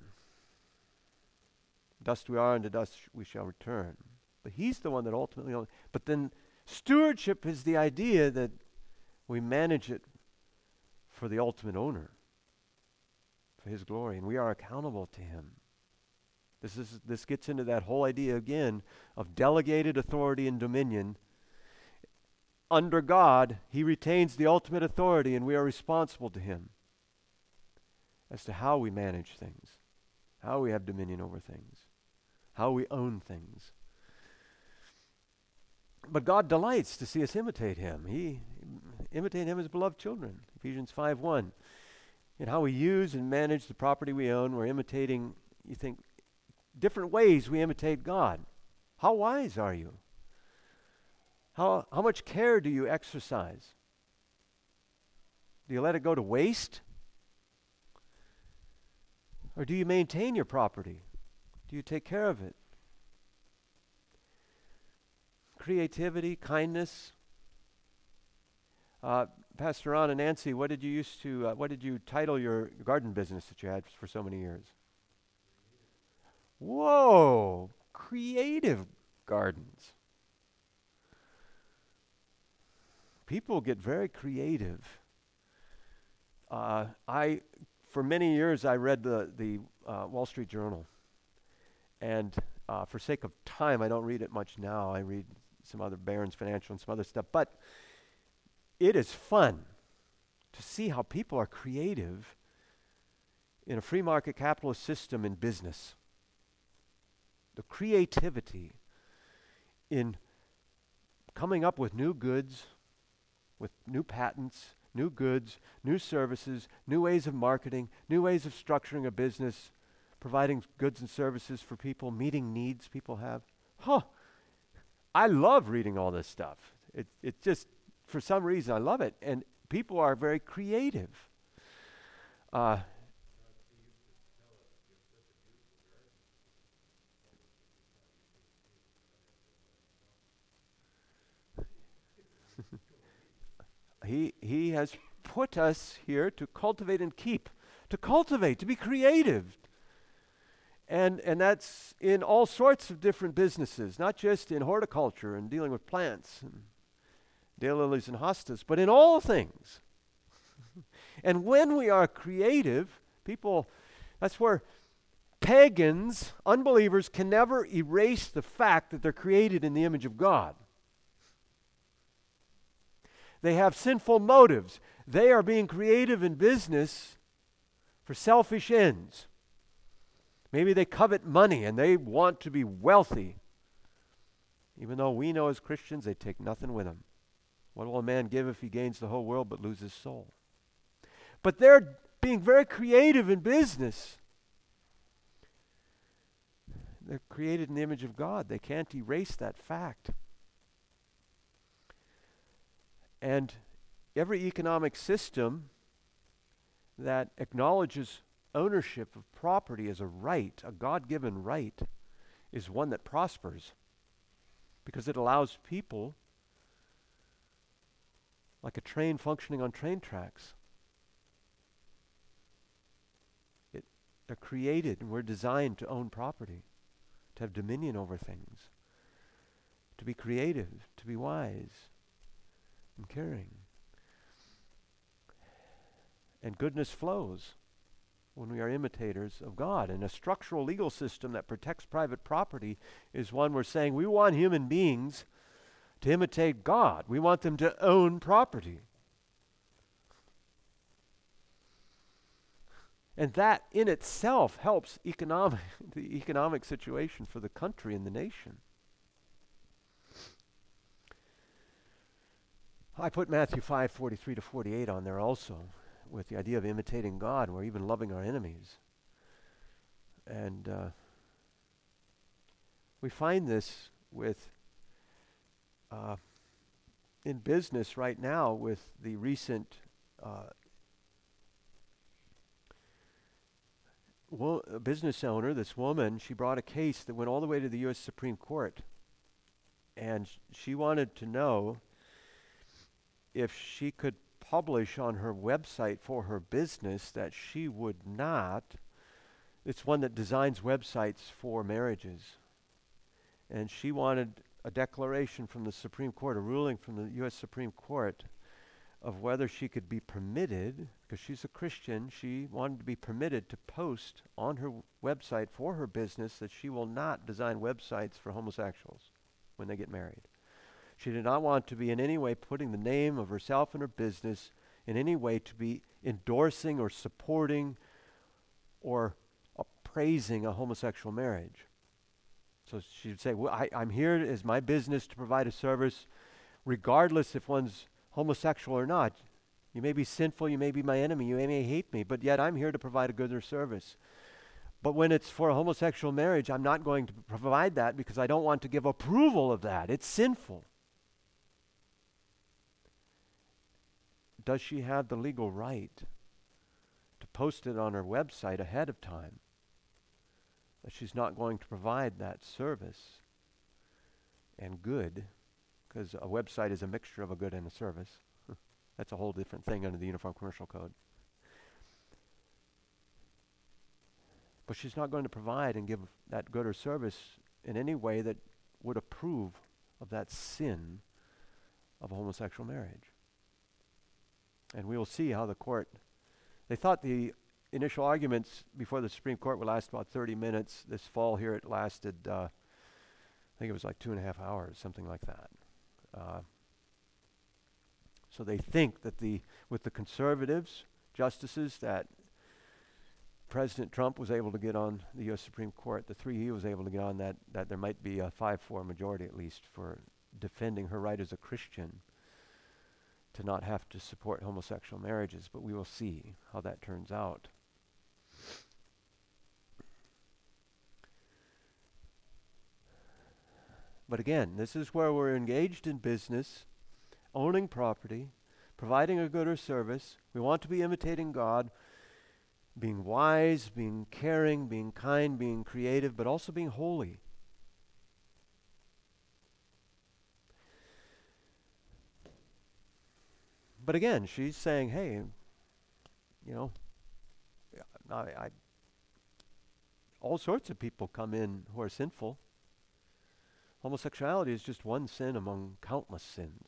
Dust we are, and to dust we shall return. But he's the one that ultimately owns. But then stewardship is the idea that we manage it for the ultimate owner, for his glory, and we are accountable to him. This gets into that whole idea again of delegated authority and dominion. Under God, he retains the ultimate authority, and we are responsible to him as to how we manage things, how we have dominion over things, how we own things. But God delights to see us imitate him. Imitate him as beloved children. Ephesians 5:1. In how we use and manage the property we own, we're imitating, you think, different ways we imitate God. How wise are you? How much care do you exercise? Do you let it go to waste? Or do you maintain your property? Do you take care of it? Creativity, kindness. Pastor Ron and Nancy, what did you title your garden business that you had for so many years? Whoa, creative gardens. People get very creative. For many years, I read the Wall Street Journal, and for sake of time, I don't read it much now. I read some other Barron's Financial and some other stuff, but it is fun to see how people are creative in a free market capitalist system in business. The creativity in coming up with new goods, with new patents, new goods, new services, new ways of marketing, new ways of structuring a business, providing goods and services for people, meeting needs people have. I love reading all this stuff. It just, for some reason, I love it. And people are very creative. He has put us here to cultivate and keep, to be creative. And that's in all sorts of different businesses, not just in horticulture and dealing with plants and daylilies and hostas, but in all things. And when we are creative, that's where pagans, unbelievers, can never erase the fact that they're created in the image of God. They have sinful motives. They are being creative in business for selfish ends. Maybe they covet money and they want to be wealthy. Even though we know as Christians they take nothing with them. What will a man give if he gains the whole world but lose his soul? But they're being very creative in business. They're created in the image of God. They can't erase that fact. And every economic system that acknowledges ownership of property as a right, a God-given right, is one that prospers because it allows people, like a train functioning on train tracks, it They're created and we're designed to own property, to have dominion over things, to be creative, to be wise and caring. And goodness flows when we are imitators of God. And a structural legal system that protects private property is one we're saying we want human beings to imitate God. We want them to own property. And that in itself helps the economic situation for the country and the nation. I put Matthew 5:43 to 48 on there also, with the idea of imitating God, or even loving our enemies. And we find this with in business right now with the recent business owner, this woman. She brought a case that went all the way to the U.S. Supreme Court. And she wanted to know if she could publish on her website for her business that she would not. It's one that designs websites for marriages. And she wanted a declaration from the Supreme Court, a ruling from the U.S. Supreme Court of whether she could be permitted, because she's a Christian, she wanted to be permitted to post on her website for her business that she will not design websites for homosexuals when they get married. She did not want to be in any way putting the name of herself and her business in any way to be endorsing or supporting or praising a homosexual marriage. So she would say, well, I'm here as my business to provide a service regardless if one's homosexual or not. You may be sinful, you may be my enemy, you may hate me, but yet I'm here to provide a good service. But when it's for a homosexual marriage, I'm not going to provide that because I don't want to give approval of that. It's sinful. Does she have the legal right to post it on her website ahead of time that she's not going to provide that service and good? Because a website is a mixture of a good and a service. That's a whole different thing under the Uniform Commercial Code. But she's not going to provide and give that good or service in any way that would approve of that sin of a homosexual marriage. And we will see how the court, they thought the initial arguments before the Supreme Court would last about 30 minutes. This fall here it lasted, I think it was like 2.5 hours, something like that. So they think that with the conservatives, justices, that President Trump was able to get on the U.S. Supreme Court, the three he was able to get on, that there might be a 5-4 majority at least for defending her right as a Christian to not have to support homosexual marriages. But we will see how that turns out. But again, this is where we're engaged in business, owning property, providing a good or service. We want to be imitating God, being wise, being caring, being kind, being creative, but also being holy. But again, she's saying, hey, all sorts of people come in who are sinful. Homosexuality is just one sin among countless sins.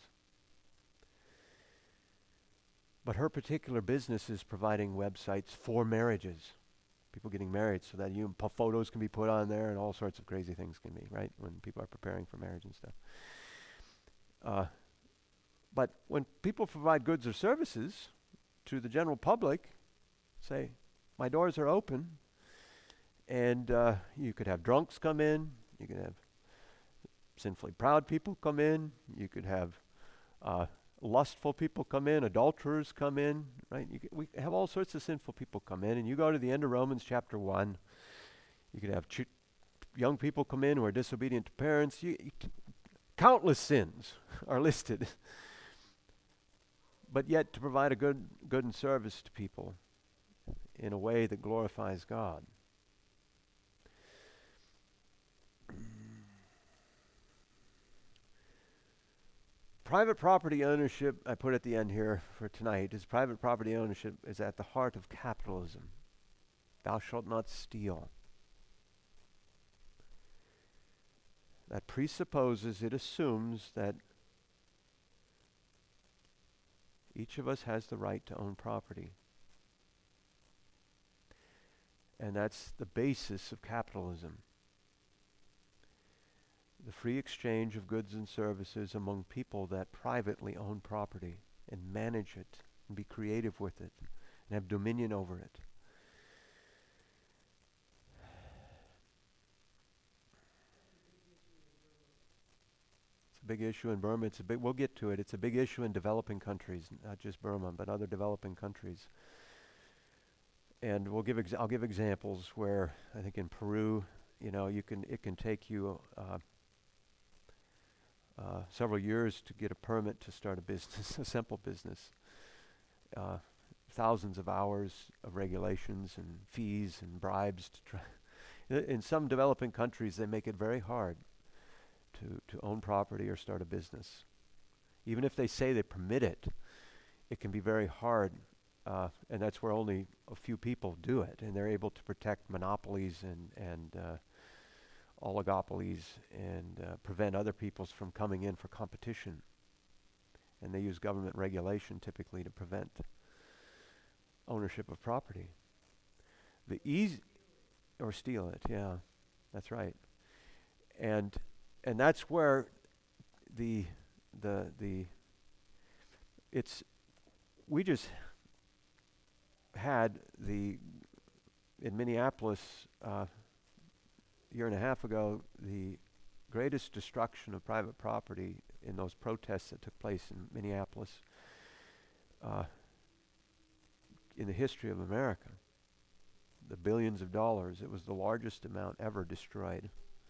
But her particular business is providing websites for marriages. People getting married so that photos can be put on there and all sorts of crazy things can be, right? When people are preparing for marriage and stuff. But when people provide goods or services to the general public, say, my doors are open, and you could have drunks come in, you could have sinfully proud people come in, you could have lustful people come in, adulterers come in, right? We have all sorts of sinful people come in, and you go to the end of Romans chapter 1, you could have young people come in who are disobedient to parents. Countless sins are listed. But yet to provide a good and service to people in a way that glorifies God. Private property ownership, I put at the end here for tonight, is private property ownership is at the heart of capitalism. Thou shalt not steal. That presupposes, it assumes that each of us has the right to own property. And that's the basis of capitalism. The free exchange of goods and services among people that privately own property and manage it and be creative with it and have dominion over it. It's a big issue in Burma. We'll get to it. It's a big issue in developing countries, not just Burma, but other developing countries. And I'll give examples where I think in Peru, it can take you several years to get a permit to start a business, a simple business. Thousands of hours of regulations and fees and bribes to try. In some developing countries, they make it very hard to own property or start a business. Even if they say they permit it, it can be very hard. And that's where only a few people do it, and they're able to protect monopolies and oligopolies and prevent other peoples from coming in for competition. And they use government regulation typically to prevent ownership of property. Or steal it, yeah, that's right. And that's where we just had in Minneapolis a year and a half ago, the greatest destruction of private property in those protests that took place in Minneapolis in the history of America. The billions of dollars, it was the largest amount ever destroyed.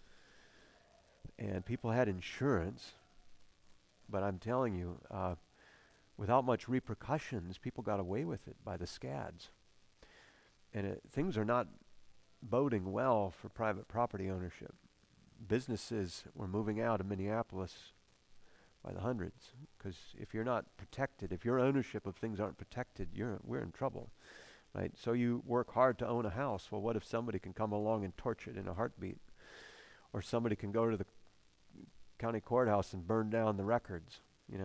And people had insurance, but I'm telling you, without much repercussions, people got away with it by the scads. And things are not boding well for private property ownership. Businesses were moving out of Minneapolis by the hundreds, because if you're not protected, if your ownership of things aren't protected, we're in trouble, right? So you work hard to own a house. Well, what if somebody can come along and torch it in a heartbeat? Or somebody can go to the county courthouse and burn down the records,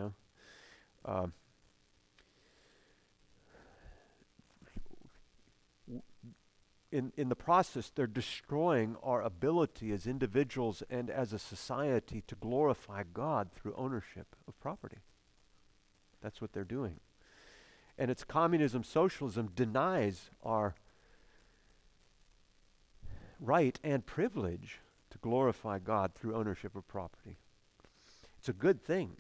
In the process, they're destroying our ability as individuals and as a society to glorify God through ownership of property. That's what they're doing. And it's communism, socialism denies our right and privilege to glorify God through ownership of property. It's a good thing.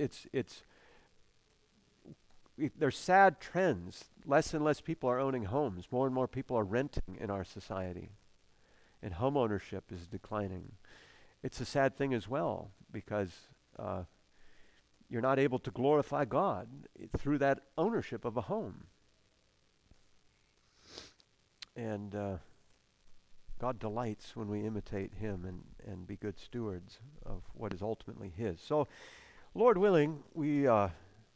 There's sad trends. Less and less people are owning homes. More and more people are renting in our society. And home ownership is declining. It's a sad thing as well, because you're not able to glorify God through that ownership of a home. And God delights when we imitate Him and be good stewards of what is ultimately His. So, Lord willing, we'll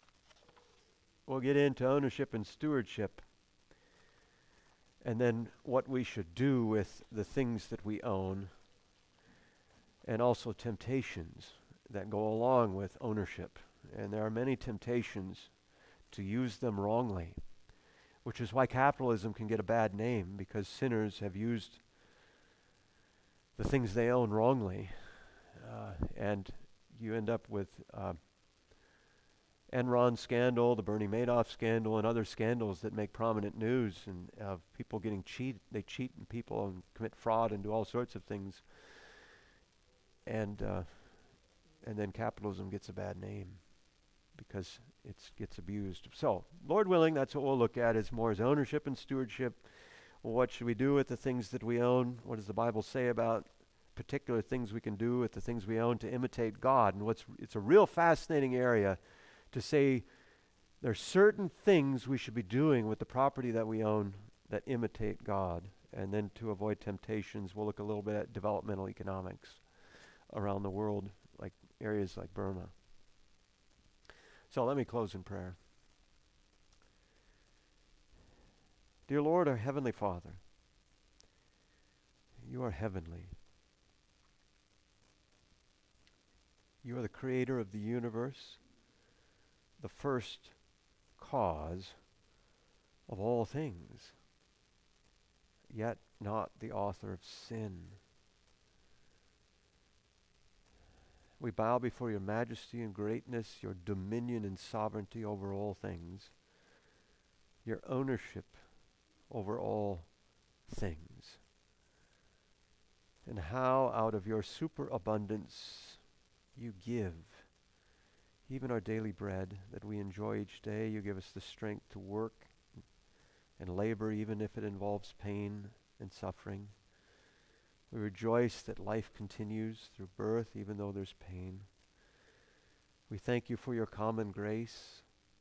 get into ownership and stewardship, and then what we should do with the things that we own, and also temptations that go along with ownership. And there are many temptations to use them wrongly, which is why capitalism can get a bad name, because sinners have used the things they own wrongly, and you end up with Enron scandal, the Bernie Madoff scandal, and other scandals that make prominent news, and of people getting cheated. They cheat people and commit fraud and do all sorts of things, and then capitalism gets a bad name because it gets abused. So, Lord willing, that's what we'll look at, is more as ownership and stewardship. Well, what should we do with the things that we own? What does the Bible say about particular things we can do with the things we own to imitate God? And it's a real fascinating area to say there are certain things we should be doing with the property that we own that imitate God. And then to avoid temptations, we'll look a little bit at developmental economics around the world, like areas like Burma. So let me close in prayer. Dear Lord, our Heavenly Father, You are heavenly. You are the creator of the universe, the first cause of all things, yet not the author of sin. We bow before your majesty and greatness, your dominion and sovereignty over all things, your ownership over all things, and how out of your superabundance you give even our daily bread that we enjoy each day. You give us the strength to work and labor, even if it involves pain and suffering. We rejoice that life continues through birth, even though there's pain. We thank you for your common grace.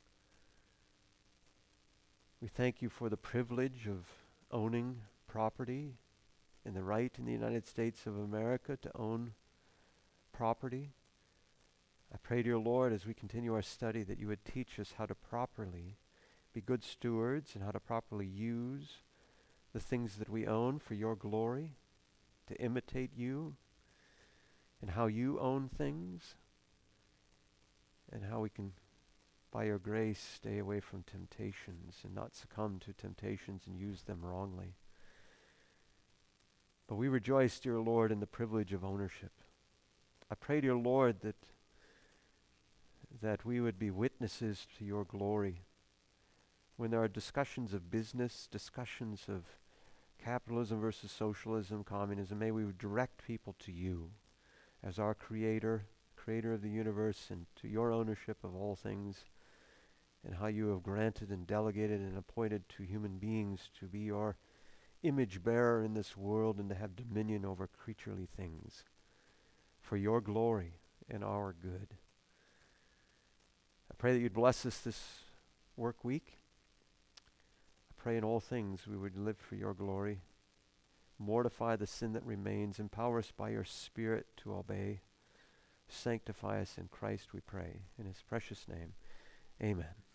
We thank you for the privilege of owning property and the right in the United States of America to own property. I pray, dear Lord, as we continue our study, that you would teach us how to properly be good stewards and how to properly use the things that we own for your glory, to imitate you and how you own things, and how we can, by your grace, stay away from temptations and not succumb to temptations and use them wrongly. But we rejoice, dear Lord, in the privilege of ownership. I pray, dear Lord, that we would be witnesses to your glory. When there are discussions of business, discussions of capitalism versus socialism, communism, may we direct people to you as our creator of the universe, and to your ownership of all things, and how you have granted and delegated and appointed to human beings to be your image bearer in this world and to have dominion over creaturely things for your glory and our good. I pray that you'd bless us this work week. I pray in all things we would live for your glory, mortify the sin that remains, empower us by your Spirit to obey, sanctify us in Christ, we pray. In his precious name, amen.